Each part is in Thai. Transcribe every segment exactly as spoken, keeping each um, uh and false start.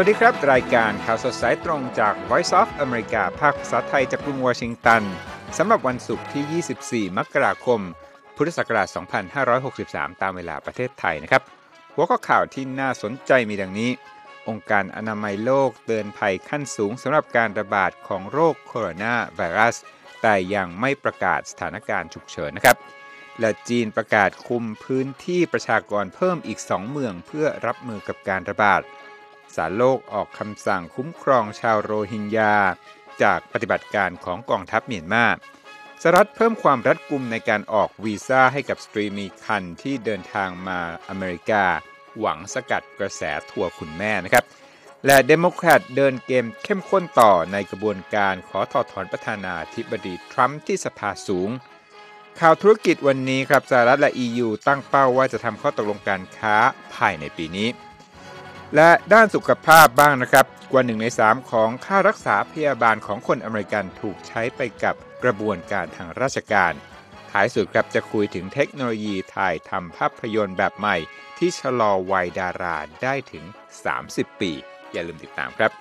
วัสดีครับรายการข่าวสดสายตรงจาก Voice of America ภาคภาษาไทยจากกรุงวอชิงตันสำหรับวันศุกร์ที่ ยี่สิบสี่ มกราคม พุทธศักราช สองพันห้าร้อยหกสิบสาม ตามเวลาประเทศไทยนะครับหัวข้อข่าวที่น่าสนใจมีดังนี้องค์การอนามัยโลกเตือนภัยขั้นสูงสำหรับการระบาดของโรคโคโรนาไวรัสแต่ยังไม่ประกาศสถานการณ์ฉุกเฉินนะครับและจีนประกาศคุมพื้นที่ประชากรเพิ่มอีกสองเมืองเพื่อรับมือกับการระบาดศาลโลกออกคำสั่งคุ้มครองชาวโรฮิงญาจากปฏิบัติการของกองทัพเมียนมาสหรัฐเพิ่มความรัดกุมในการออกวีซ่าให้กับสตรีมีครรภ์ที่เดินทางมาอเมริกาหวังสกัดกระแสทัวร์คุณแม่นะครับและเดโมแครตเดินเกมเข้มข้นต่อในกระบวนการขอถอดถอนประธานาธิบดีทรัมป์ที่สภาสูงข่าวธุรกิจวันนี้ครับสหรัฐและ อี ยู ตั้งเป้าว่าจะทำข้อตกลงการค้าภายในปีนี้และด้านสุขภาพบ้างนะครับกว่าหนึ่งในสามของค่ารักษาพยาบาลของคนอเมริกันถูกใช้ไปกับกระบวนการทางราชการท้ายสุดครับจะคุยถึงเทคโนโลยีถ่ายทำภาพยนตร์แบบใหม่ที่ชะลอวัยดาราได้ถึงสามสิบปีอย่าลืมติดตามครับ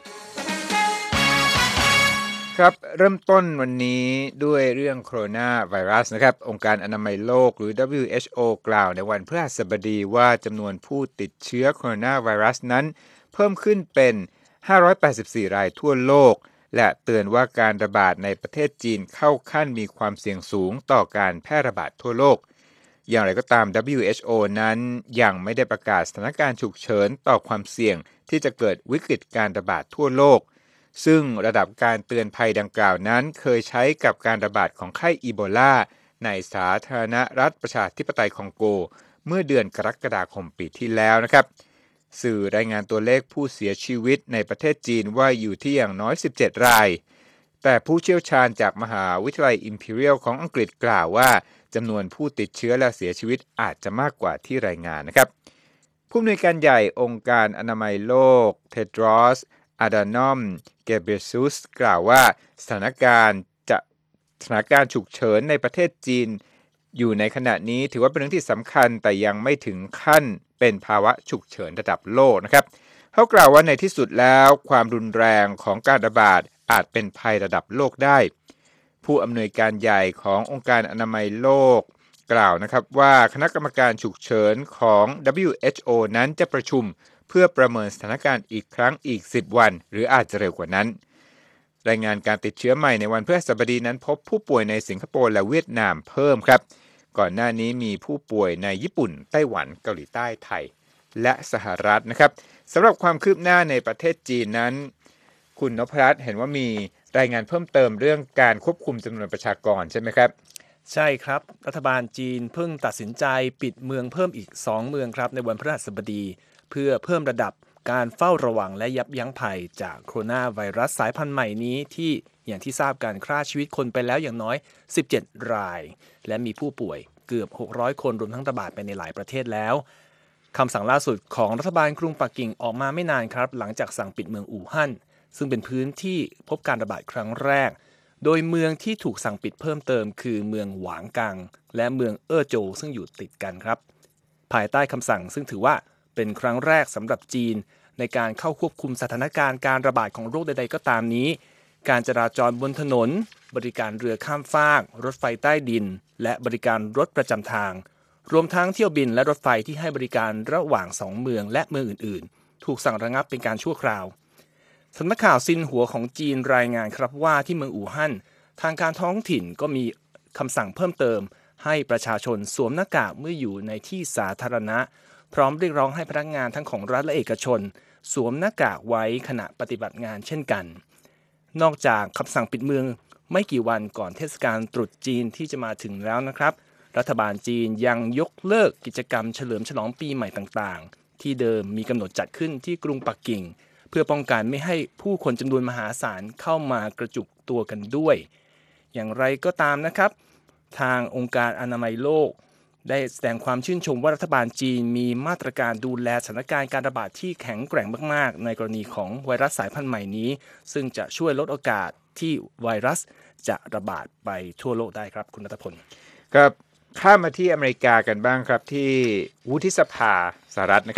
ครับเริ่มต้นวันนี้ด้วยเรื่องโคโรนาไวรัสนะครับองค์การอนามัยโลกหรือ ดับเบิลยู เอช โอ กล่าวในวันพฤหัสบดีว่าจำนวนผู้ติดเชื้อโคโรนาไวรัสนั้นเพิ่มขึ้นเป็นห้าร้อยแปดสิบสี่รายทั่วโลกและเตือนว่าการระบาดในประเทศจีนเข้าขั้นมีความเสี่ยงสูงต่อการแพร่ระบาดทั่วโลกอย่างไรก็ตาม ดับเบิลยู เอช โอ นั้นยังไม่ได้ประกาศสถานการณ์ฉุกเฉินต่อความเสี่ยงที่จะเกิดวิกฤตการระบาดทั่วโลกซึ่งระดับการเตือนภัยดังกล่าวนั้นเคยใช้กับการระบาดของไข้อีโบลาในสาธารณรัฐประชาธิปไตยคองโกเมื่อเดือนกรกฎาคมปีที่แล้วนะครับสื่อรายงานตัวเลขผู้เสียชีวิตในประเทศจีนว่าอยู่ที่อย่างน้อยสิบเจ็ดรายแต่ผู้เชี่ยวชาญจากมหาวิทยาลัย Imperial ของอังกฤษกล่าวว่าจำนวนผู้ติดเชื้อและเสียชีวิตอาจจะมากกว่าที่รายงานนะครับผู้อำนวยการใหญ่องค์การอนามัยโลกเทดรอสอาดานอมเกเบรซุสกล่าวว่าสถานการณ์จะสถานการณ์ฉุกเฉินในประเทศจีนอยู่ในขณะนี้ถือว่าเป็นเรื่องที่สำคัญแต่ยังไม่ถึงขั้นเป็นภาวะฉุกเฉินระดับโลกนะครับเขากล่าวว่าในที่สุดแล้วความรุนแรงของการระบาดอาจเป็นภัยระดับโลกได้ผู้อำนวยการใหญ่ขององค์การอนามัยโลกกล่าวนะครับว่าคณะกรรมการฉุกเฉินของ ดับเบิลยู เอช โอ นั้นจะประชุมเพื่อประเมินสถานการณ์อีกครั้งอีกสิบวันหรืออาจจะเร็วกว่านั้นรายงานการติดเชื้อใหม่ในวันพฤหัสบดีนั้นพบผู้ป่วยในสิงคโปร์และเวียดนามเพิ่มครับก่อนหน้านี้มีผู้ป่วยในญี่ปุ่นไต้หวันเกาหลีใต้ไทยและสหรัฐนะครับสำหรับความคืบหน้าในประเทศจีนนั้นคุณนพรัตน์เห็นว่ามีรายงานเพิ่มเติมเรื่องการควบคุมจำนวนประชากรใช่ไหมครับใช่ครับรัฐบาลจีนเพิ่งตัดสินใจปิดเมืองเพิ่มอีกสองเมืองครับในวันพฤหัสบดีเพื่อเพิ่มระดับการเฝ้าระวังและยับยั้งภัยจากโคโรนาไวรัสสายพันธุ์ใหม่นี้ที่อย่างที่ทราบการฆ่าชีวิตคนไปแล้วอย่างน้อยสิบเจ็ดรายและมีผู้ป่วยเกือบหกร้อยคนรวมทั้งระบาดไปในหลายประเทศแล้วคำสั่งล่าสุดของรัฐบาลกรุงปักกิ่งออกมาไม่นานครับหลังจากสั่งปิดเมืองอู่ฮั่นซึ่งเป็นพื้นที่พบการระบาดครั้งแรกโดยเมืองที่ถูกสั่งปิดเพิ่มเติมคือเมืองหวางกังและเมืองเอ้อโจวซึ่งอยู่ติดกันครับภายใต้คำสั่งซึ่งถือว่าเป็นครั้งแรกสำหรับจีนในการเข้าควบคุมสถานการณ์การระบาดของโรคใดๆก็ตามนี้การจราจรบนถนนบริการเรือข้ามฟากรถไฟใต้ดินและบริการรถประจำทางรวมทั้งเที่ยวบินและรถไฟที่ให้บริการระหว่างสองเมืองและเมืองอื่นๆถูกสั่งระงับเป็นการชั่วคราวสำนักข่าวซินหัวของจีนรายงานครับว่าที่เมืองอู่ฮั่นทางการท้องถิ่นก็มีคำสั่งเพิ่มเติมให้ประชาชนสวมหน้ากากเมื่ออยู่ในที่สาธารณะพร้อมเรียกร้องให้พนักงานทั้งของรัฐและเอกชนสวมหน้ากากไว้ขณะปฏิบัติงานเช่นกันนอกจากคำสั่งปิดเมืองไม่กี่วันก่อนเทศกาลตรุษจีนที่จะมาถึงแล้วนะครับรัฐบาลจีนยังยกเลิกกิจกรรมเฉลิมฉลองปีใหม่ต่างๆที่เดิมมีกำหนดจัดขึ้นที่กรุงปักกิ่งเพื่อป้องกันไม่ให้ผู้คนจำนวนมหาศาลเข้ามากระจุกตัวกันด้วยอย่างไรก็ตามนะครับทางองค์การอนามัยโลกได้แสดงความชื่นชมว่ารัฐบาลจีนมีมาตรการดูแลสถานการณ์การระบาดที่แข็งแกร่งมากๆในกรณีของไวรัสสายพันธุ์ใหม่นี้ซึ่งจะช่วยลดโอกาสที่ไวรัสจะระบาดไปทั่วโลกได้ครับคุณณัฐพลครับข้ามมาที่อเมริกากันบ้างครับที่วุฒิสภาสหรัฐนะครับ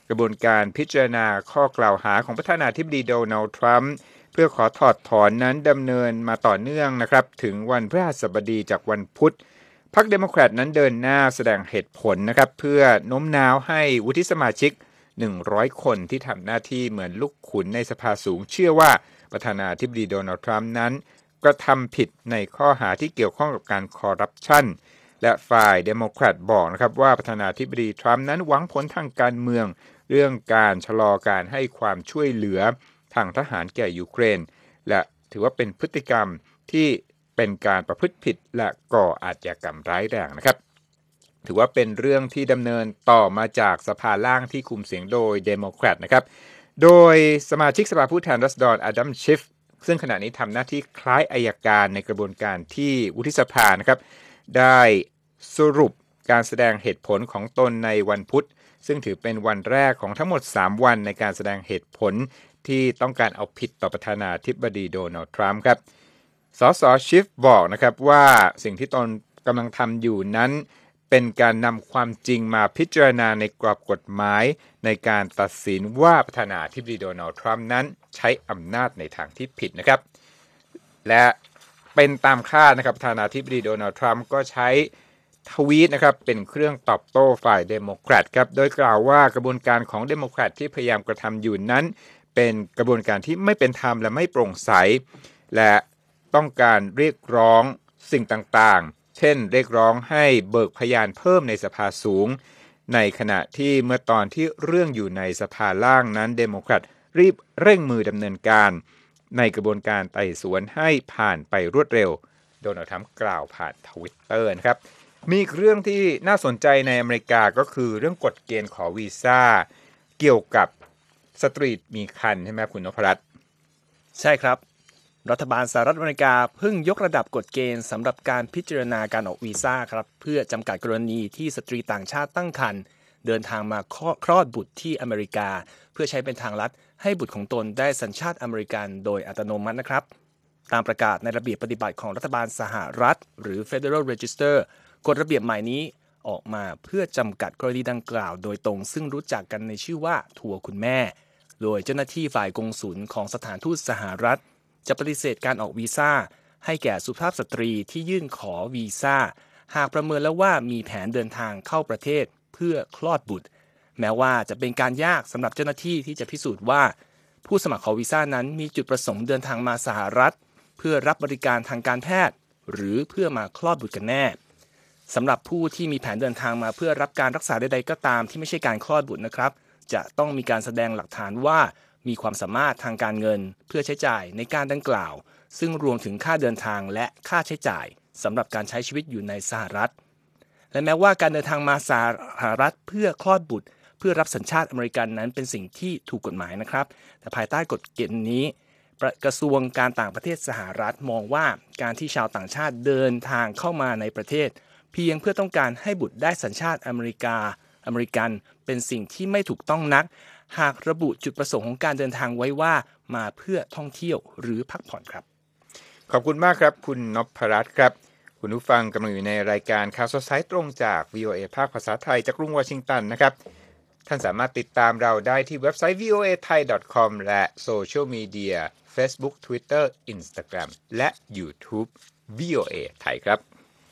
กระบวนการพิจารณาข้อกล่าวหาของประธานาธิบดีโดนัลด์ทรัมป์เพื่อขอถอดถอนนั้นดำเนินมาต่อเนื่องนะครับถึงวันพฤหัสบดีจากวันพุธพรรคเดโมแครตนั้นเดินหน้าแสดงเหตุผลนะครับเพื่อโน้มน้าวให้วุฒิสมาชิกหนึ่งร้อยคนที่ทำหน้าที่เหมือนลูกขุนในสภาสูงเชื่อว่าประธานาธิบดีโดนัลด์ทรัมป์นั้นกระทำผิดในข้อหาที่เกี่ยวข้องกับการคอร์รัปชันและฝ่ายเดโมแครตบอกนะครับว่าประธานาธิบดีทรัมป์นั้นหวังผลทางการเมืองเรื่องการชะลอการให้ความช่วยเหลือทางทหารแก่ยูเครนและถือว่าเป็นพฤติกรรมที่เป็นการประพฤติผิดและก่ออาชญากรรมร้ายแรงนะครับถือว่าเป็นเรื่องที่ดำเนินต่อมาจากสภาล่างที่คุมเสียงโดยเดโมแครตนะครับโดยสมาชิกสภาผู้แทนราษฎรอดัมชิฟซึ่งขณะนี้ทำหน้าที่คล้ายอัยการในกระบวนการที่วุฒิสภานะครับได้สรุปการแสดงเหตุผลของตนในวันพุธซึ่งถือเป็นวันแรกของทั้งหมดสามวันในการแสดงเหตุผลที่ต้องการเอาผิดต่อประธานาธิบดีโดนัลด์ทรัมป์ครับสสชิฟบอกนะครับว่าสิ่งที่ตนกำลังทำอยู่นั้นเป็นการนำความจริงมาพิจารณาในกรอบกฎหมายในการตัดสินว่าประธานาธิบดีโดนัลด์ทรัมป์นั้นใช้อำนาจในทางที่ผิดนะครับและเป็นตามคาดนะครับประธานาธิบดีโดนัลด์ทรัมป์ก็ใช้ทวีตนะครับเป็นเครื่องตอบโต้ฝ่ายเดโมแครตครับโดยกล่าวว่ากระบวนการของเดโมแครตที่พยายามกระทำอยู่นั้นเป็นกระบวนการที่ไม่เป็นธรรมและไม่โปร่งใสและต้องการเรียกร้องสิ่งต่างๆเช่นเรียกร้องให้เบิกพยานเพิ่มในสภาสูงในขณะที่เมื่อตอนที่เรื่องอยู่ในสภาล่างนั้นเดโมแครตรีบเร่งมือดำเนินการในกระบวนการไต่สวนให้ผ่านไปรวดเร็วโดนัลด์ทรัมป์กล่าวผ่านทวิตเตอร์นะครับมีอีกเรื่องที่น่าสนใจในอเมริกาก็คือเรื่องกฎเกณฑ์ขอวีซ่าเกี่ยวกับสตรีทมีคันใช่ไหมคุณนพรัตน์ใช่ครับรัฐบาลสหรัฐอเมริกาเพิ่งยกระดับกฎเกณฑ์สำหรับการพิจารณาการออกวีซ่าครับเพื่อจำกัดกรณีที่สตรีต่างชาติตั้งครรภ์เดินทางมาคลอดบุตรที่อเมริกาเพื่อใช้เป็นทางลัดให้บุตรของตนได้สัญชาติอเมริกันโดยอัตโนมัตินะครับตามประกาศในระเบียบปฏิบัติของรัฐบาลสหรัฐหรือ Federal Register กฎระเบียบใหม่นี้ออกมาเพื่อจำกัดกรณีดังกล่าวโดยตรงซึ่งรู้จักกันในชื่อว่าทัวร์คุณแม่โดยเจ้าหน้าที่ฝ่ายกงสุลของสถานทูตสหรัฐจะปฏิเสธการออกวีซ่าให้แก่สุภาพสตรีที่ยื่นขอวีซ่าหากประเมินแล้วว่ามีแผนเดินทางเข้าประเทศเพื่อคลอดบุตรแม้ว่าจะเป็นการยากสำหรับเจ้าหน้าที่ที่จะพิสูจน์ว่าผู้สมัครขอวีซ่านั้นมีจุดประสงค์เดินทางมาสหรัฐเพื่อรับบริการทางการแพทย์หรือเพื่อมาคลอดบุตรกันแน่สำหรับผู้ที่มีแผนเดินทางมาเพื่อรับการรักษาใดๆก็ตามที่ไม่ใช่การคลอดบุตรนะครับจะต้องมีการแสดงหลักฐานว่ามีความสามารถทางการเงินเพื่อใช้จ่ายในการดังกล่าวซึ่งรวมถึงค่าเดินทางและค่าใช้จ่ายสำหรับการใช้ชีวิตอยู่ในสหรัฐและแม้ว่าการเดินทางมาสหรัฐเพื่อคลอดบุตรเพื่อรับสัญชาติอเมริกันนั้นเป็นสิ่งที่ถูกกฎหมายนะครับแต่ภายใต้กฎเกณฑ์นี้กระทรวงการต่างประเทศสหรัฐมองว่าการที่ชาวต่างชาติเดินทางเข้ามาในประเทศเพียงเพื่อต้องการให้บุตรได้สัญชาติอเมริกาอเมริกันเป็นสิ่งที่ไม่ถูกต้องนักหากระบุจุดประสงค์ของการเดินทางไว้ว่ามาเพื่อท่องเที่ยวหรือพักผ่อนครับขอบคุณมากครับคุณนพรัตน์ครับคุณผู้ฟังกำลังอยู่ในรายการข่าวสดสายตรงจาก วี โอ เอ ภาคภาษาไทยจากกรุงวอชิงตันนะครับท่านสามารถติดตามเราได้ที่เว็บไซต์ วี โอ เอ ไทย ดอท คอม และโซเชียลมีเดีย Facebook Twitter Instagram และ YouTube วี โอ เอ ไทยครับ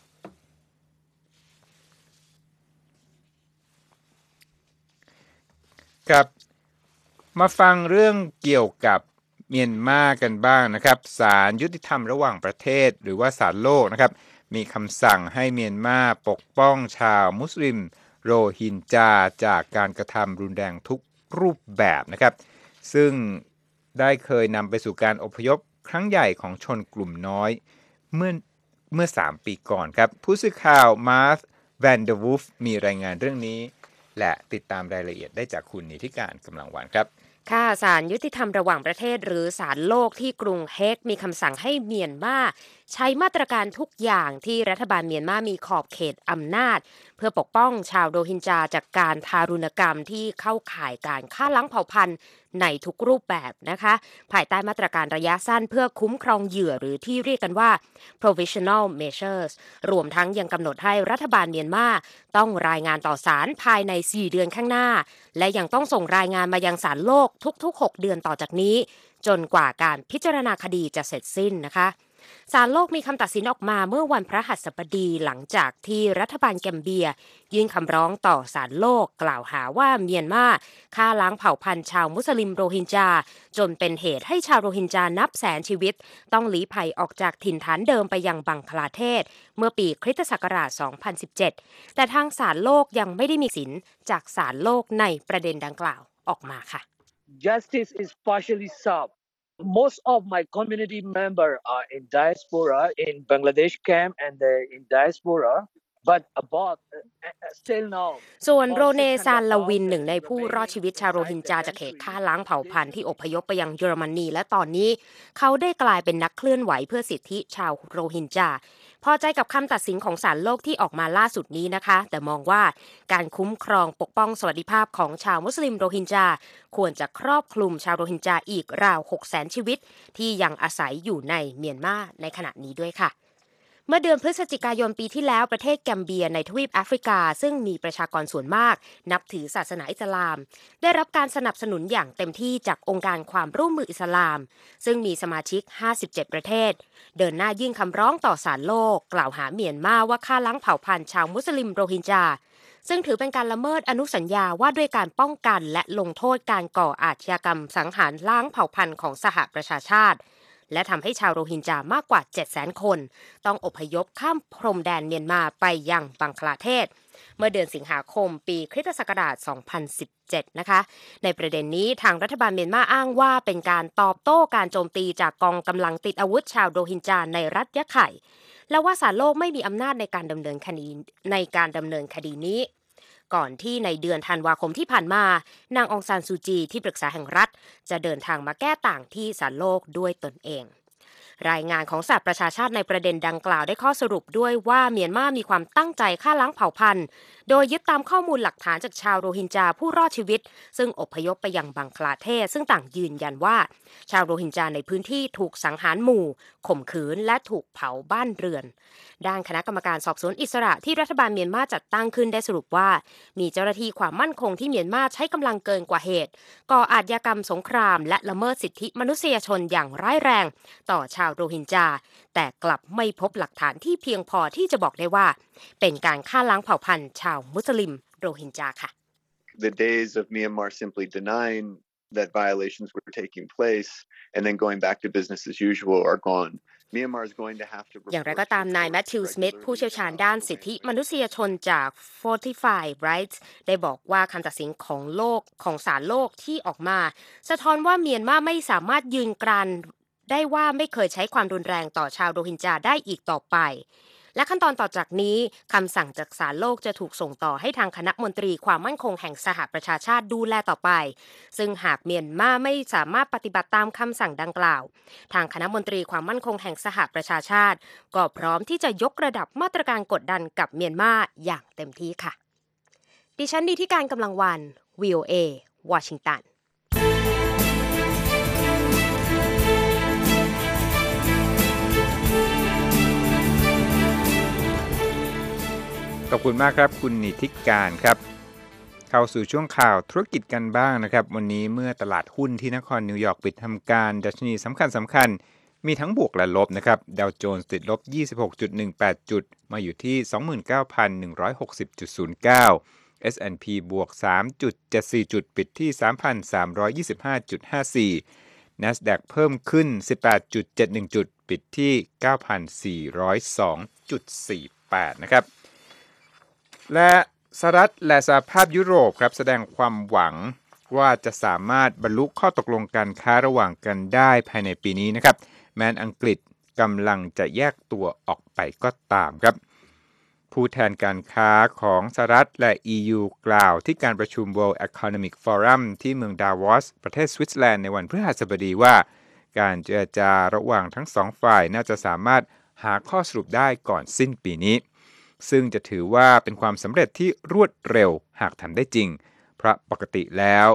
ครับมาฟังเรื่องเกี่ยวกับเมียนมากันบ้างนะครับศาลยุติธรรมระหว่างประเทศหรือว่าศาลโลกนะครับมีคำสั่งให้เมียนมาปกป้องชาวมุสลิมโรฮิงญาจากการกระทำรุนแรงทุกรูปแบบนะครับซึ่งได้เคยนำไปสู่การอพยพครั้งใหญ่ของชนกลุ่มน้อยเมื่อเมื่อสามปีก่อนครับผู้สื่อข่าวมาร์ธแวนเดอร์วูฟมีรายงานเรื่องนี้และติดตามรายละเอียดได้จากคุณนิติการกำลังวันครับค่ะศาลยุติธรรมระหว่างประเทศหรือศาลโลกที่กรุงเฮกมีคำสั่งให้เมียนมาใช้มาตรการทุกอย่างที่รัฐบาลเมียนมามีขอบเขตอำนาจเพื่อปกป้องชาวโรฮิงญาจากการทารุณกรรมที่เข้าข่ายการฆ่าล้างเผ่าพันธุ์ในทุกรูปแบบนะคะภายใต้มาตรการระยะสั้นเพื่อคุ้มครองเหยื่อหรือที่เรียกกันว่า provisional measures รวมทั้งยังกำหนดให้รัฐบาลเมียนมาต้องรายงานต่อศาลภายในสี่เดือนข้างหน้าและยังต้องส่งรายงานมายังศาลโลกทุกๆหกเดือนต่อจากนี้จนกว่าการพิจารณาคดีจะเสร็จสิ้นนะคะศาลโลกมีคำตัดสินออกมาเมื่อวันพฤหัสบดีหลังจากที่รัฐบาลแกมเบียยื่นคำร้องต่อศาลโลกกล่าวหาว่าเมียนมาฆ่าล้างเผ่าพันธุ์ชาวมุสลิมโรฮิงญาจนเป็นเหตุให้ชาวโรฮิงญานับแสนชีวิตต้องลี้ภัยออกจากถิ่นฐานเดิมไปยังบังคลาเทศเมื่อปีคริสตศักราช สองพันสิบเจ็ด แต่ทางศาลโลกยังไม่ได้มีสินจากศาลโลกในประเด็นดังกล่าวออกมาค่ะ Justice is partially served. Most of my community members are in diaspora, in Bangladesh camp and uh, in diaspora, but about uh, still now. ส่วนโรเนซานลาวินหนึ่งในผู้รอดชีวิตชาวโรฮิงญาจากเหตุฆ่าล้างเผ่าพันธุ์ที่อพยพไปยังเยอรมนีและตอนนี้เขาได้กลายเป็นนักเคลื่อนไหวเพื่อสิทธิชาวโรฮิงญาพอใจกับคำตัดสินของศาลโลกที่ออกมาล่าสุดนี้นะคะแต่มองว่าการคุ้มครองปกป้องสวัสดิภาพของชาวมุสลิมโรฮิงญาควรจะครอบคลุมชาวโรฮิงญาอีกราว หกแสน ชีวิตที่ยังอาศัยอยู่ในเมียนมาในขณะนี้ด้วยค่ะเมื่อเดือนพฤศจิกายนปีที่แล้วประเทศแกมเบียในทวีปแอฟริกาซึ่งมีประชากรส่วนมากนับถือศาสนาอิสลามได้รับการสนับสนุนอย่างเต็มที่จากองค์การความร่วมมืออิสลามซึ่งมีสมาชิกห้าสิบเจ็ดประเทศเดินหน้ายื่นคำร้องต่อศาลโลกกล่าวหาเมียนมาว่าฆ่าล้างเผ่าพันธุ์ชาวมุสลิมโรฮิงญาซึ่งถือเป็นการละเมิดอนุสัญญาว่าด้วยการป้องกันและลงโทษการก่ออาชญากรรมสังหารล้างเผ่าพันธุ์ของสหประชาชาติและทำให้ชาวโรฮิงญามากกว่า เจ็ดแสน คนต้องอพยพข้ามพรมแดนเมียนมาไปยังบังคลาเทศเมื่อเดือนสิงหาคมปีคริสตศักราช สองพันสิบเจ็ด นะคะในประเด็นนี้ทางรัฐบาลเมียนมาอ้างว่าเป็นการตอบโต้การโจมตีจากกองกำลังติดอาวุธชาวโรฮิงญาในรัฐยะไข่และว่าศาลโลกไม่มีอำนาจในการดำเนินคดีในการดำเนินคดีนี้ก่อนที่ในเดือนธันวาคมที่ผ่านมานางองซานซูจีที่ปรึกษาแห่งรัฐจะเดินทางมาแก้ต่างที่ศาลโลกด้วยตนเองรายงานของสหประชาชาติในประเด็นดังกล่าวได้ข้อสรุปด้วยว่าเมียนมามีความตั้งใจฆ่าล้างเผ่าพันธุ์โดยยึดตามข้อมูลหลักฐานจากชาวโรฮิงญาผู้รอดชีวิตซึ่งอพยพไปยังบังคลาเทศซึ่งต่างยืนยันว่าชาวโรฮิงญาในพื้นที่ถูกสังหารหมู่ข่มขืนและถูกเผาบ้านเรือนด้านคณะกรรมการสอบสวนอิสระที่รัฐบาลเมียนมาจัดตั้งขึ้นได้สรุปว่ามีเจ้าหน้าที่ความมั่นคงที่เมียนมาใช้กำลังเกินกว่าเหตุก่ออาชญากรรมสงครามและละเมิดสิทธิมนุษยชนอย่างร้ายแรงต่อชาวโรฮิงญาแต่กลับไม่พบหลักฐานที่เพียงพอที่จะบอกได้ว่าเป็นการฆ่าล้างเผ่าพันธุ์ชาวมุสลิมโรฮิงญาค่ะ The days of Myanmar simply denying that violations were taking place and then going back to business as usual are gone. Myanmar is going to have to อย่างไรก็ตามนายแมทธิวสมิธผู้เชี่ยวชาญด้านสิทธิมนุษยชนจาก Fortify Rights ได้บอกว่าคำตัดสินของโลกของศาลโลกที่ออกมาสะท้อนว่าเมียนมาไม่สามารถยืนกรานได้ว่าไม่เคยใช้ความรุนแรงต่อชาวโรฮิงญาได้อีกต่อไปและขั้นตอนต่อจากนี้คำสั่งจากศาลโลกจะถูกส่งต่อให้ทางคณะมนตรีความมั่นคงแห่งสหประชาชาติดูแลต่อไปซึ่งหากเมียนมาไม่สามารถปฏิบัติตามคำสั่งดังกล่าวทางคณะมนตรีความมั่นคงแห่งสหประชาชาติก็พร้อมที่จะยกระดับมาตรการกดดันกับเมียนมาอย่างเต็มที่ค่ะดิฉันดีที่การกำลังวัน วี โอ เอ วอชิงตันขอบคุณมากครับคุณนิติการครับเข้าสู่ช่วงข่าวธุรกิจกันบ้างนะครับวันนี้เมื่อตลาดหุ้นที่นครนิวยอร์กปิดทำการดัชนีสำคัญสำคัญมีทั้งบวกและลบนะครับดาวโจนส์ติดลบ ยี่สิบหกจุดหนึ่งแปด จุดมาอยู่ที่ สองหมื่นเก้าพันหนึ่งร้อยหกสิบจุดศูนย์เก้า เอส แอนด์ พี บวก สามจุดเจ็ดสี่ จุดปิดที่ สามพันสามร้อยยี่สิบห้าจุดห้าสี่ NASDAQ เพิ่มขึ้น สิบแปดจุดเจ็ดหนึ่ง จุดปิดที่ เก้าพันสี่ร้อยสองจุดสี่แปด นะครับและสหรัฐและสหภาพยุโรปครับแสดงความหวังว่าจะสามารถบรรลุข้อตกลงการค้าระหว่างกันได้ภายในปีนี้นะครับแม้อังกฤษกำลังจะแยกตัวออกไปก็ตามครับผู้แทนการค้าของสหรัฐและ อี ยู กล่าวที่การประชุม World Economic Forum ที่เมืองดาวอสประเทศสวิตเซอร์แลนด์ในวันพฤหัสบดีว่าการเจรจาระหว่างทั้งสองฝ่ายน่าจะสามารถหาข้อสรุปได้ก่อนสิ้นปีนี้ซึ่งจะถือว่าเป็นความสำเร็จที่รวดเร็วหากทำได้จริงเพราะปกติแล้ว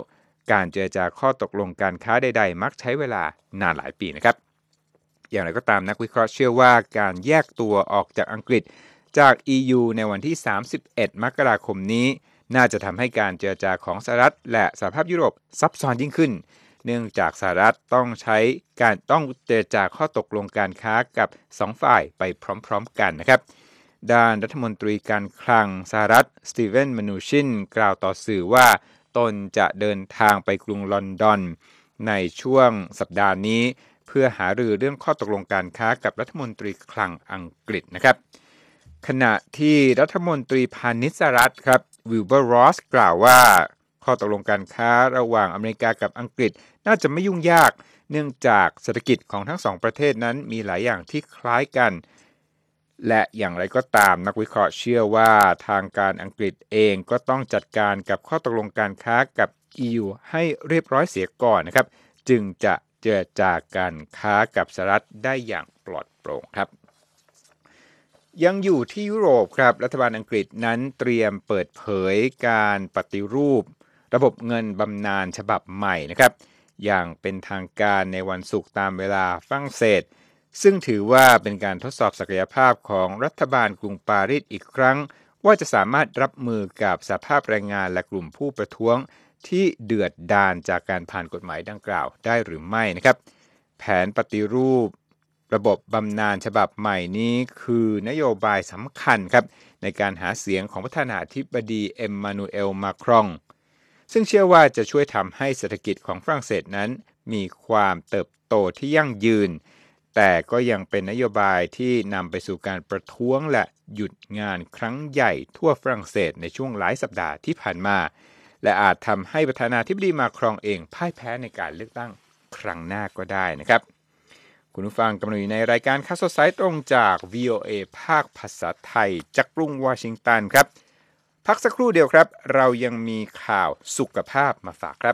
การเจรจาข้อตกลงการค้าใดๆมักใช้เวลานานหลายปีนะครับอย่างไรก็ตามนักวิเคราะห์เชื่อว่าการแยกตัวออกจากอังกฤษจาก อี ยู ในวันที่สามสิบเอ็ดมกราคมนี้น่าจะทำให้การเจรจาของสหรัฐและสหภาพยุโรปซับซ้อนยิ่งขึ้นเนื่องจากสหรัฐต้องใช้การต้องเจรจาข้อตกลงการค้ากับสองฝ่ายไปพร้อมๆกันนะครับด้านรัฐมนตรีการคลังสหรัฐสตีเวนมนูชินกล่าวต่อสื่อว่าตนจะเดินทางไปกรุงลอนดอนในช่วงสัปดาห์นี้เพื่อหารือเรื่องข้อตกลงการค้ากับรัฐมนตรีคลังอังกฤษนะครับขณะที่รัฐมนตรีพาณิชย์สหรัฐครับวิลเบอร์รอสกล่าวว่าข้อตกลงการค้าระหว่างอเมริกากับอังกฤษน่าจะไม่ยุ่งยากเนื่องจากเศรษฐกิจของทั้งสองประเทศนั้นมีหลายอย่างที่คล้ายกันและอย่างไรก็ตามนักวิเคราะห์เชื่อว่าทางการอังกฤษเองก็ต้องจัดการกับข้อตกลงการค้ากับ อี ยู ให้เรียบร้อยเสียก่อนนะครับจึงจะเจรจาการค้ากับสหรัฐได้อย่างปลอดโปร่งครับยังอยู่ที่ยุโรปครับรัฐบาลอังกฤษนั้นเตรียมเปิดเผยการปฏิรูประบบเงินบำนาญฉบับใหม่นะครับอย่างเป็นทางการในวันศุกร์ตามเวลาฝรั่งเศสซึ่งถือว่าเป็นการทดสอบศักยภาพของรัฐบาลกรุงปารีสอีกครั้งว่าจะสามารถรับมือกับสภาพแรงงานและกลุ่มผู้ประท้วงที่เดือดดาลจากการผ่านกฎหมายดังกล่าวได้หรือไม่นะครับแผนปฏิรูประบบบำนาญฉบับใหม่นี้คือนโยบายสำคัญครับในการหาเสียงของประธานาธิบดีเอ็มมานูเอลมาครองซึ่งเชื่อว่าจะช่วยทำให้เศรษฐกิจของฝรั่งเศสนั้นมีความเติบโตที่ยั่งยืนแต่ก็ยังเป็นนโยบายที่นำไปสู่การประท้วงและหยุดงานครั้งใหญ่ทั่วฝรั่งเศสในช่วงหลายสัปดาห์ที่ผ่านมาและอาจทำให้ประธานาธิบดีมาครองเองพ่ายแพ้ในการเลือกตั้งครั้งหน้าก็ได้นะครับคุณผู้ฟังกำลังอยู่ในรายการข่าวสดสายตรงจาก วี โอ เอ ภาคภาษาไทยจากกรุงวอชิงตันครับพักสักครู่เดียวครับเรายังมีข่าวสุขภาพมาฝากครับ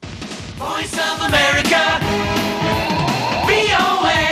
Voice of America วี โอ เอ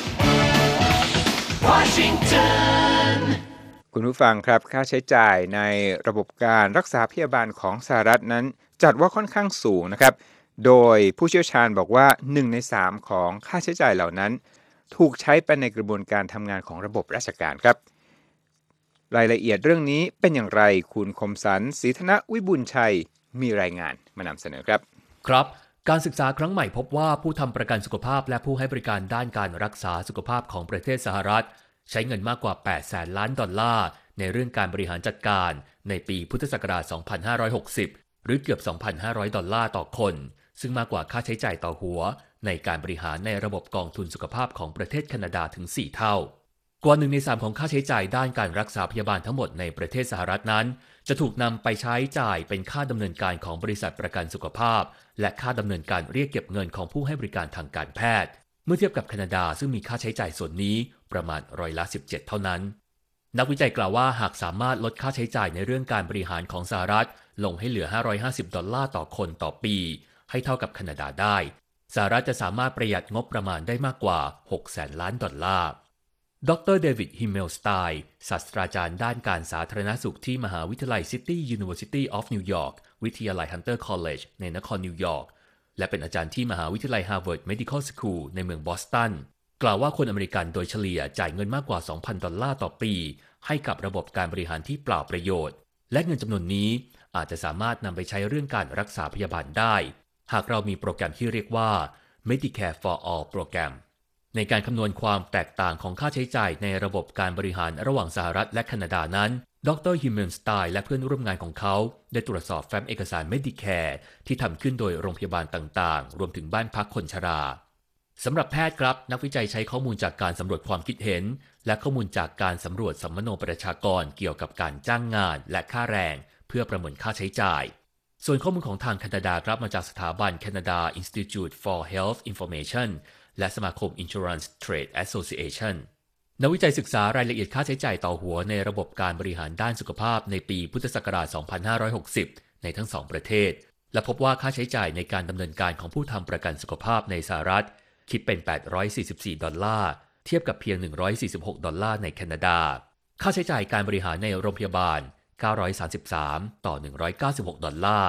Washington คุณผู้ฟังครับค่าใช้จ่ายในระบบการรักษาพยาบาลของสหรัฐนั้นจัดว่าค่อนข้างสูงนะครับโดยผู้เชี่ยวชาญบอกว่าหนึ่งในสามของค่าใช้จ่ายเหล่านั้นถูกใช้ไปในกระบวนการทำงานของระบบราชการครับรายละเอียดเรื่องนี้เป็นอย่างไรคุณคมสันต์ศรีธนวิบูลย์ชัยมีรายงานมานำเสนอครับครับการศึกษาครั้งใหม่พบว่าผู้ทำประกันสุขภาพและผู้ให้บริการด้านการรักษาสุขภาพของประเทศสหรัฐใช้เงินมากกว่าแปดแสนล้านดอลลาร์ในเรื่องการบริหารจัดการในปีพุทธศักราชสองพันห้าร้อยหกสิบหรือเกือบ สองพันห้าร้อย ดอลลาร์ต่อคนซึ่งมากกว่าค่าใช้จ่ายต่อหัวในการบริหารในระบบกองทุนสุขภาพของประเทศแคนาดาถึงสี่เท่ากว่าหนึ่งในสามของค่าใช้จ่ายด้านการรักษาพยาบาลทั้งหมดในประเทศสหรัฐนั้นจะถูกนำไปใช้จ่ายเป็นค่าดำเนินการของบริษัทประกันสุขภาพและค่าดำเนินการเรียกเก็บเงินของผู้ให้บริการทางการแพทย์เมื่อเทียบกับแคนาดาซึ่งมีค่าใช้จ่ายส่วนนี้ประมาณร้อยละสิบเจ็ดเท่านั้นนักวิจัยกล่าวว่าหากสามารถลดค่าใช้จ่ายในเรื่องการบริหารของสหรัฐลงให้เหลือห้าร้อยห้าสิบดอลลาร์ต่อคนต่อปีให้เท่ากับแคนาดาได้สหรัฐจะสามารถประหยัดงบประมาณได้มากกว่าหกแสนล้านดอลลาร์ดรเดวิดฮิมเมลสไตน์ศาสตราจารย์ด้านการสาธารณสุขที่มหาวิทยาลัย City University of New York วิทยาลัย Hunter College ในนครนิวยอร์กและเป็นอาจารย์ที่มหาวิทยาลัย Harvard Medical School ในเมืองบอสตันกล่าวว่าคนอเมริกันโดยเฉลี่ยจ่ายเงินมากกว่า สองพัน ดอลลาร์ต่อปีให้กับระบบการบริหารที่เปล่าประโยชน์และเงินจำนวนนี้อาจจะสามารถนำไปใช้เรื่องการรักษาพยาบาลได้หากเรามีโปรแกรมที่เรียกว่า Medicare for All โปรแกรมในการคำนวณความแตกต่างของค่าใช้จ่ายในระบบการบริหารระหว่างสหรัฐและแคนาดานั้นดรฮิมเมลสไตน์และเพื่อนร่วมงานของเขาได้ตรวจสอบแฟ้มเอกสาร Medicare ที่ทำขึ้นโดยโรงพยาบาลต่างๆรวมถึงบ้านพักคนชราสำหรับแพทย์ครับนักวิจัยใช้ข้อมูลจากการสำรวจความคิดเห็นและข้อมูลจากการสำรวจสัมมโนประชากรเกี่ยวกับการจ้างงานและค่าแรงเพื่อประเมินค่าใช้จ่ายส่วนข้อมูลของทางแคนาดาครับมาจากสถาบัน Canada Institute for Health Information และสมาคม Insurance Trade Association นักวิจัยศึกษารายละเอียดค่าใช้จ่ายต่อหัวในระบบการบริหารด้านสุขภาพในปีพุทธศักราชสองพันห้าร้อยหกสิบในทั้งสองประเทศและพบว่าค่าใช้จ่ายในการดำเนินการของผู้ทำประกันสุขภาพในสหรัฐคิดเป็นแปดร้อยสี่สิบสี่ดอลลาร์เทียบกับเพียงหนึ่งร้อยสี่สิบหกดอลลาร์ในแคนาดาค่าใช้จ่ายการบริหารในโรงพยาบาลเก้าร้อยสามสิบสามต่อหนึ่งร้อยเก้าสิบหกดอลลาร์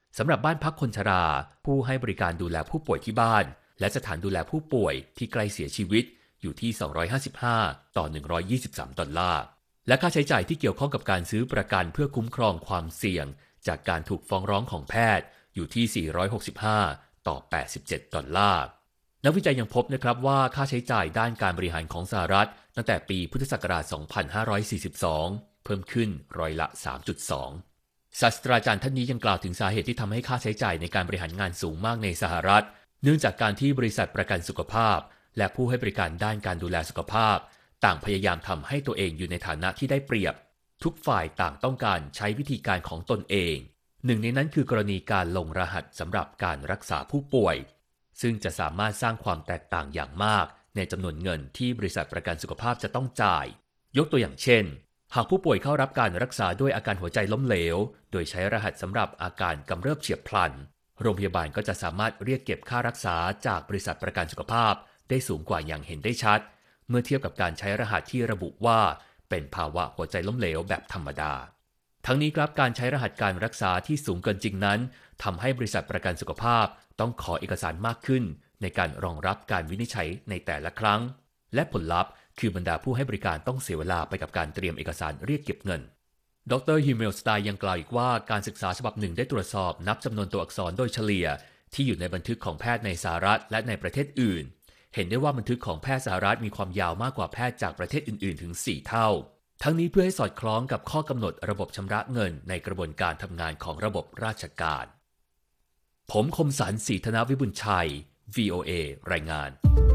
สำหรับบ้านพักคนชราผู้ให้บริการดูแลผู้ป่วยที่บ้านและสถานดูแลผู้ป่วยที่ใกล้เสียชีวิตอยู่ที่สองร้อยห้าสิบห้าต่อหนึ่งร้อยยี่สิบสามดอลลาร์และค่าใช้จ่ายที่เกี่ยวข้องกับการซื้อประกันเพื่อคุ้มครองความเสี่ยงจากการถูกฟ้องร้องของแพทย์อยู่ที่สี่ร้อยหกสิบห้าต่อแปดสิบเจ็ดดอลลาร์นักวิจัยยังพบนะครับว่าค่าใช้จ่ายด้านการบริหารของสหรัฐตั้งแต่ปีพุทธศักราชสองพันห้าร้อยสี่สิบสองเพิ่มขึ้นร้อยละ สามจุดสอง ศาสตราจารย์ท่านนี้ยังกล่าวถึงสาเหตุที่ทำให้ค่าใช้จ่ายในการบริหารงานสูงมากในสหรัฐเนื่องจากการที่บริษัทประกันสุขภาพและผู้ให้บริการด้านการดูแลสุขภาพต่างพยายามทำให้ตัวเองอยู่ในฐานะที่ได้เปรียบทุกฝ่ายต่างต้องการใช้วิธีการของตนเองหนึ่งในนั้นคือกรณีการลงรหัสสำหรับการรักษาผู้ป่วยซึ่งจะสามารถสร้างความแตกต่างอย่างมากในจำนวนเงินที่บริษัทประกันสุขภาพจะต้องจ่ายยกตัวอย่างเช่นหากผู้ป่วยเข้ารับการรักษาด้วยอาการหัวใจล้มเหลวโดยใช้รหัสสำหรับอาการกำเริบเฉียบพลันโรงพยาบาลก็จะสามารถเรียกเก็บค่ารักษาจากบริษัทประกันสุขภาพได้สูงกว่าอย่างเห็นได้ชัดเมื่อเทียบกับการใช้รหัสที่ระบุว่าเป็นภาวะหัวใจล้มเหลวแบบธรรมดาทั้งนี้ครับการใช้รหัสการรักษาที่สูงเกินจริงนั้นทำให้บริษัทประกันสุขภาพต้องขอเอกสารมากขึ้นในการรองรับการวินิจฉัยในแต่ละครั้งและผลลัพธ์คือบรรดาผู้ให้บริการต้องเสียเวลาไปกับการเตรียมเอกสารเรียกเก็บเงินดรฮิมเมลสไตน์ยังกล่าวอีกว่าการศึกษาฉบับหนึ่งได้ตรวจสอบนับจำนวนตัวอักษรโดยเฉลี่ยที่อยู่ในบันทึกของแพทย์ในสหรัฐและในประเทศอื่นเห็นได้ว่าบันทึกของแพทย์สหรัฐมีความยาวมากกว่าแพทย์จากประเทศอื่นๆถึงสี่เท่าทั้งนี้เพื่อให้สอดคล้องกับข้อกำหนดระบบชำระเงินในกระบวนการทำงานของระบบราชการผมคมสันต์ ศรีธนวิบุญชัย วี โอ เอ รายงาน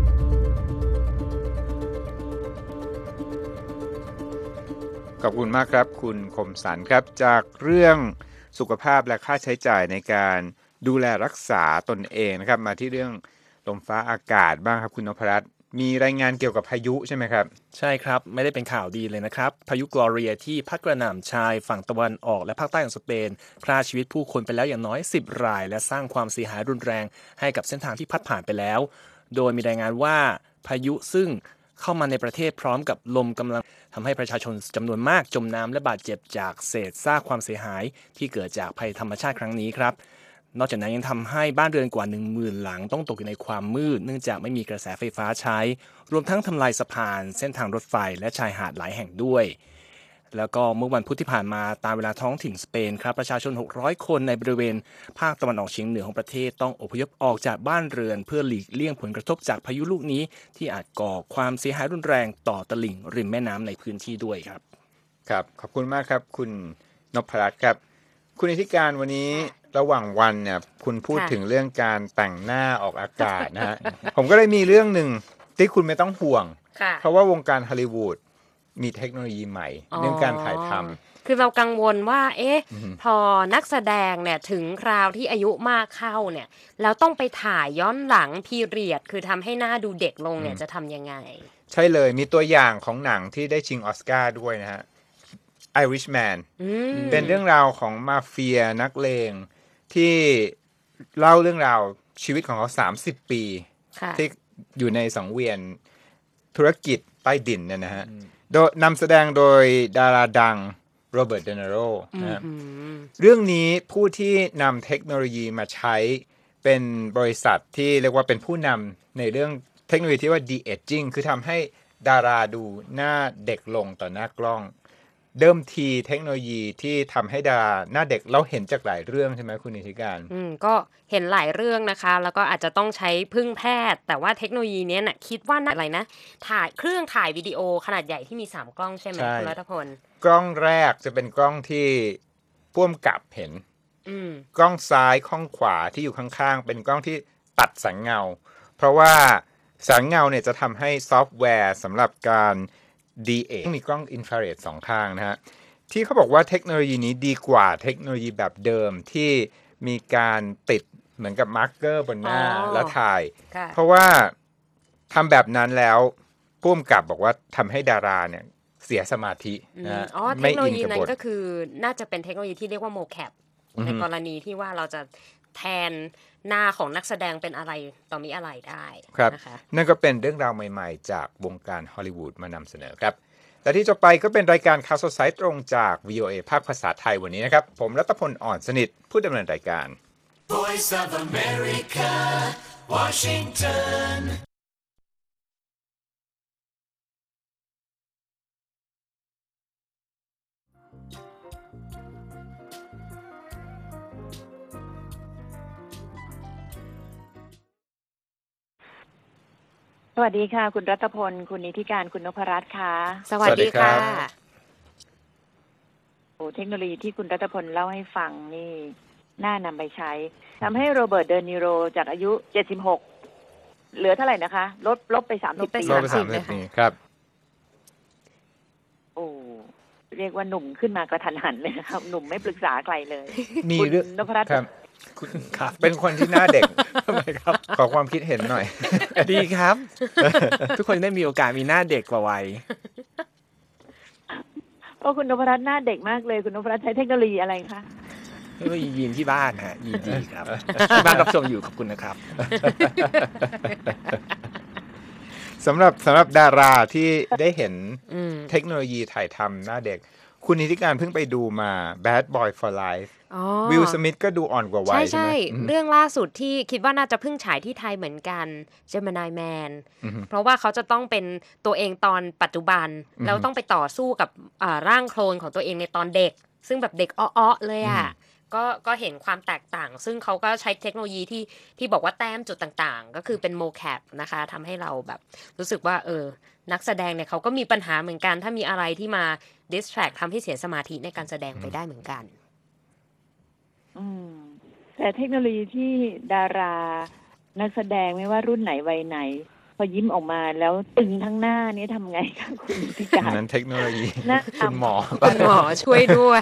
ขอบคุณมากครับคุณคมสันต์ครับจากเรื่องสุขภาพและค่าใช้จ่ายในการดูแลรักษาตนเองนะครับมาที่เรื่องลมฟ้าอากาศบ้างครับคุณนพรัตน์มีรายงานเกี่ยวกับพายุใช่ไหมครับใช่ครับไม่ได้เป็นข่าวดีเลยนะครับพายุกลอเรียที่พัดกระหน่ำชายฝั่งตะวันออกและภาคใต้ของสเปนฆ่าชีวิตผู้คนไปแล้วอย่างน้อยสิบรายและสร้างความเสียหายรุนแรงให้กับเส้นทางที่พัดผ่านไปแล้วโดยมีรายงานว่าพายุซึ่งเข้ามาในประเทศพร้อมกับลมกำลังทำให้ประชาชนจำนวนมากจมน้ำและบาดเจ็บจากเศษซากความเสียหายที่เกิดจากภัยธรรมชาติครั้งนี้ครับนอกจากนั้นยังทำให้บ้านเรือนกว่า หนึ่งหมื่น หลังต้องตกอยู่ในความมืดเนื่องจากไม่มีกระแสไฟฟ้าใช้รวมทั้งทำลายสะพานเส้นทางรถไฟและชายหาดหลายแห่งด้วยแล้วก็เมื่อวันพุธที่ผ่านมาตามเวลาท้องถิ่นสเปนครับประชาชนหกร้อยคนในบริเวณภาคตะวันออกเฉียงเหนือของประเทศต้องอพยพออกจากบ้านเรือนเพื่อหลีกเลี่ยงผลกระทบจากพายุลูกนี้ที่อาจก่อความเสียหายรุนแรงต่อตลิ่งริมแม่น้ำในพื้นที่ด้วยครับครับขอบคุณมากครับคุณนพรัตน์ครับคุณอธิการวันนี้ระหว่างวันเนี่ยคุณพูดถึงเรื่องการแต่งหน้าออกอากาศนะฮะ ผมก็เลยมีเรื่องหนึ่งที่คุณไม่ต้องห่วงเพราะว่าวงการฮอลลีวูดมีเทคโนโลยีใหม่เรื่องการถ่ายทำคือเรากังวลว่าเอ๊ะพอนักแสดงเนี่ยถึงคราวที่อายุมากเข้าเนี่ยแล้วต้องไปถ่ายย้อนหลังพีเรียดคือทำให้หน้าดูเด็กลงเนี่ยจะทำยังไงใช่เลยมีตัวอย่างของหนังที่ได้ชิงออสการ์ด้วยนะฮะ Irishman เป็นเรื่องราวของมาเฟียนักเลงที่เล่าเรื่องราวชีวิตของเขาสามสิบปีที่อยู่ในสังเวียนธุรกิจใต้ดินเนี่ยนะฮะโดยนำแสดงโดยดาราดังโรเบิร์ต เดนิโรนะเรื่องนี้ผู้ที่นำเทคโนโลยีมาใช้เป็นบริษัทที่เรียกว่าเป็นผู้นำในเรื่องเทคโนโลยีที่ว่า de-aging คือทำให้ดาราดูหน้าเด็กลงต่อหน้ากล้องเดิมทีเทคโนโลยีที่ทำให้ดาราหน้าเด็กเราเห็นจากหลายเรื่องใช่ไหมคุณนิติการอืมก็เห็นหลายเรื่องนะคะแล้วก็อาจจะต้องใช้พึ่งแพทย์แต่ว่าเทคโนโลยีนี้น่ะคิดว่าอะไรนะถ่ายเครื่องถ่ายวิดีโอขนาดใหญ่ที่มีสามกล้องใช่ไหมคุณรัตพลกล้องแรกจะเป็นกล้องที่พ่วงกับเห็นกล้องซ้ายกล้องขวาที่อยู่ข้างๆเป็นกล้องที่ตัดแสงเงาเพราะว่าแสงเงาเนี่ยจะทำให้ซอฟต์แวร์สำหรับการ ดี เอ มีกล้องอินฟราเรดสองข้างนะฮะที่เขาบอกว่าเทคโนโลยีนี้ดีกว่าเทคโนโลยีแบบเดิมที่มีการติดเหมือนกับมาร์กเกอร์บนหน้าแล้วถ่ายเพราะว่าทำแบบนั้นแล้วผู้กำกับบอกว่าทำให้ดาราเนี่ยเสียสมาธินะอ๋อเทคโนโลยีนั้นก็คือน่าจะเป็นเทคโนโลยีที่เรียกว่าโมแคปในกรณีที่ว่าเราจะแทนหน้าของนักแสดงเป็นอะไรต่อมีอะไรได้ครับนั่นก็เป็นเรื่องราวใหม่ๆจากวงการฮอลลีวูดมานำเสนอครับและที่จะไปก็เป็นรายการข่าวสดสายตรงจาก วี โอ เอ ภาคภาษาไทยวันนี้นะครับผมรัตพลอ่อนสนิทผู้ดำเนินรายการ Voice of America, Washington. สวัสดีค่ะคุณรัตพลคุณนิติการคุณนพรัตน์ค่ะสวัสดีค่ะโอ้เทคโนโลยีที่คุณรัตพลเล่าให้ฟังนี่น่านำไปใช้ทำให้โรเบิร์ตเดนิโรจากอายุเจ็ดสิบหกเหลือเท่าไหร่นะคะลดลบไปสามสิบปีลบไปสามสิบปีครับโอ้เรียกว่าหนุ่มขึ้นมากระทันหันเลยนะครับหนุ่มไม่ปรึกษาใครเลยมีคุณเรื่องนพรัตน์ครับเป็นคนที่หน้าเด็กทำไมครับขอความคิดเห็นหน่อยดีครับ ทุกคนได้มีโอกาสมีหน้าเด็กกว่าวัยโอ้คุณนพรัตน์หน้าเด็กมากเลยคุณนพรัตน์ใช้เทคโนโลยีอะไรคะไม่ว่ายีนที่บ้านฮะยีนดีครับ ที่บ้านรับชมอยู่ขอบคุณนะครับสำหรับสำหรับดาราที่ได้เห็นอืมเทคโนโลยีถ่ายทำหน้าเด็ก คุณนิติการเพิ่งไปดูมา Bad Boy for Life อ๋อวิลสมิธก็ดูอ่อนกว่าวัใช่ยใช่ใช่ไหมอืมเรื่องล่าสุดที่คิดว่าน่าจะเพิ่งฉายที่ไทยเหมือนกัน Gemini Man อือฮึเพราะว่าเขาจะต้องเป็นตัวเองตอนปัจจุบันอือฮึแล้วต้องไปต่อสู้กับอ่าร่างโคลนของตัวเองในตอนเด็ก ซึ่งแบบเด็กอ้อๆเลยอ่ะอืมก็ก็เห็นความแตกต่าง ซึ่งเขาก็ใช้เทคโนโลยีที่ที่บอกว่าแต้มจุดต่างๆ ก็คือเป็นโมแคปนะคะทำให้เราแบบรู้สึกว่าเออนักแสดงเนี่ยเขาก็มีปัญหาเหมือนกัน ถ้ามีอะไรที่มา distract ทำให้เสียสมาธิในการแสดงไปได้เหมือนกันอืมแต่เทคโนโลยีที่ดารานักแสดงไม่ว่ารุ่นไหนวัยไหน พอยิ้มออกมาแล้วตึงทั้งหน้านี่ทำไงคะคุณนิติการนั้นเทคโนโลยีหน้าคุณหมอคุณหมอช่วยด้วย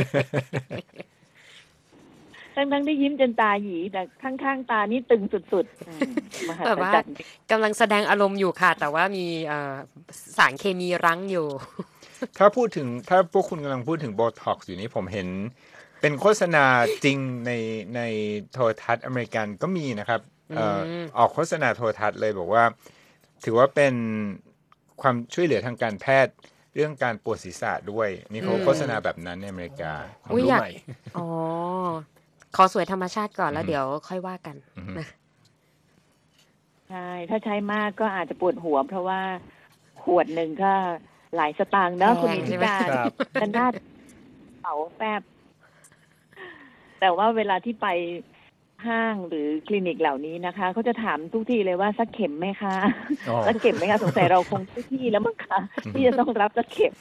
ทั้งทั้งๆที่ยิ้มจนตาหยีแต่ข้างๆตานี่ตึงสุดๆอืมมหัแบศบว่าจรรย์กำลังแสดงอารมณ์อยู่ค่ะ แต่ว่ามีเอ่อสารเคมีรั้งอยู่ถ้าพูดถึงถ้าพวกคุณกำลังพูดถึงโบท็อกซ์อยู่นี้ผมเห็นเป็นโฆษณาจริงในในโทรทัศน์อเมริกันก็มีนะครับเอ่ออืมออกโฆษณาโทรทัศน์เลยบอกว่า ถือว่าเป็นความช่วยเหลือทางการแพทย์เรื่องการปวดศีรษะด้วยนี่เขาโฆษณาแบบนั้นในอเมริกาความอุ๊ยรู้อยากใหม่อ๋อ ขอสวยธรรมชาติก่อนแล้วอือฮึเดี๋ยวค่อยว่ากันอือฮึนะใช่ ถ้าใช้มากก็อาจจะปวดหัว เพราะว่าขวดหนึ่งก็หลายสตางค์เนอะแพงคุณนิติการครับจะน่าเป๋าแป๊บ แต่ว่าเวลาที่ไปห้างหรือคลินิกเหล่านี้นะคะเขาจะถามทุกทีเลยว่าสักเข็มไหมคะอ๋อสักเข็มไหมคะสงสัยเราคงทุกที่แล้วมั้งคะที่จะต้องรับสักเข็ม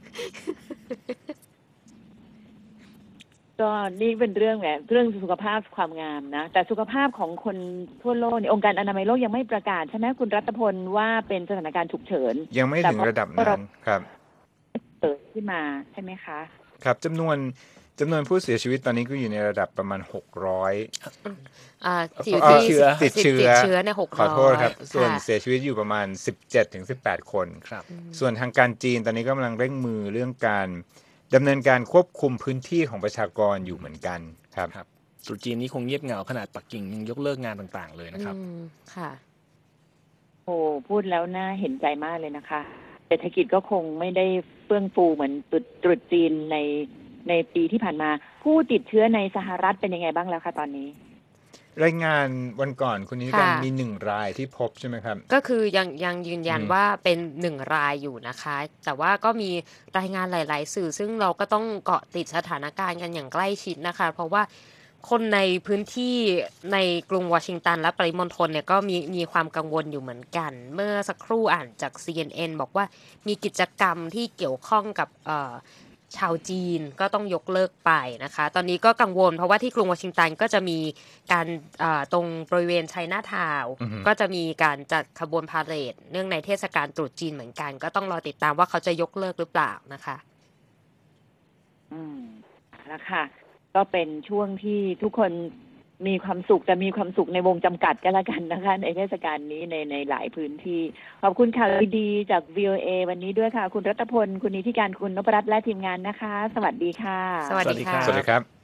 ก็นี่เป็นเรื่องแหละเรื่องสุขภาพความงามนะแต่สุขภาพของคนทั่วโลกเนี่ยองค์การอนามัยโลกยังไม่ประกาศใช่ไหมคุณรัตพลว่าเป็นสถานการณ์ฉุกเฉินยังไม่ถึงระดับนั้นครับเกิดขึ้นมาใช่ไหมคะครับจำนวนจำนวนผู้เสียชีวิตตอนนี้ก็อยู่ในระดับประมาณหกร้อยอ่าอยู่เอ่อที่ติดเชื้อติดเชื้อในหกขอโทษครับ ส่วนค่ะเสียชีวิตอยู่ประมาณ สิบเจ็ดถึงสิบแปด คนครับส่วนทางการจีนตอนนี้กำลังเร่งมือเรื่องการดำเนินการควบคุมพื้นที่ของประชากรอยู่เหมือนกันครับครับ ตรุษจีนนี้คงเงียบเหงาขนาดปักกิ่งยังยกเลิกงานต่างๆเลยนะครับอืมค่ะโอ้พูดแล้วน่าเห็นใจมากเลยนะคะเศรษฐกิจก็คงไม่ได้เฟื่องฟูเหมือนตรุษตรุษจีนในในปีที่ผ่านมา ผู้ติดเชื้อในสหรัฐเป็นยังไงบ้างแล้วคะตอนนี้รายงานวันก่อนคุณนิติการค่ะมีหนึ่งรายที่พบใช่ไหมครับก็คือยังยังยืนยันอืมว่าเป็นหนึ่งรายอยู่นะคะ แต่ว่าก็มีรายงานหลาย ๆ สื่อ ซึ่งเราก็ต้องเกาะติดสถานการณ์กันอย่างใกล้ชิดนะคะ เพราะว่าคนในพื้นที่ในกรุงวอชิงตันและปริมณฑลเนี่ยก็มีมีความกังวลอยู่เหมือนกัน เมื่อสักครู่อ่านจาก ซี เอ็น เอ็น บอกว่ามีกิจกรรมที่เกี่ยวข้องกับเอ่อชาวจีนก็ต้องยกเลิกไปนะคะ ตอนนี้ก็กังวลเพราะว่าที่กรุงวอชิงตันก็จะมีการเอ่อตรงบริเวณไชน่าทาวน์อือฮึก็จะมีการจัดขบวนพาเหรดเนื่องในเทศกาลตรุษจีนเหมือนกัน ก็ต้องรอติดตามว่าเขาจะยกเลิกหรือเปล่านะคะอืมแล้วค่ะ ก็เป็นช่วงที่ทุกคนมีความสุขแต่มีความสุขในวงจำกัดก็แล้วกันนะคะ ในเทศกาลนี้ในในหลายพื้นที่ ขอบคุณข่าวดีๆจาก วี โอ เอ วันนี้ด้วยค่ะ คุณรัตพล คุณนิติการ คุณนพรัตน์และทีมงานนะคะ สวัสดีค่ะสวัสดีค่ะสวัสดีครับ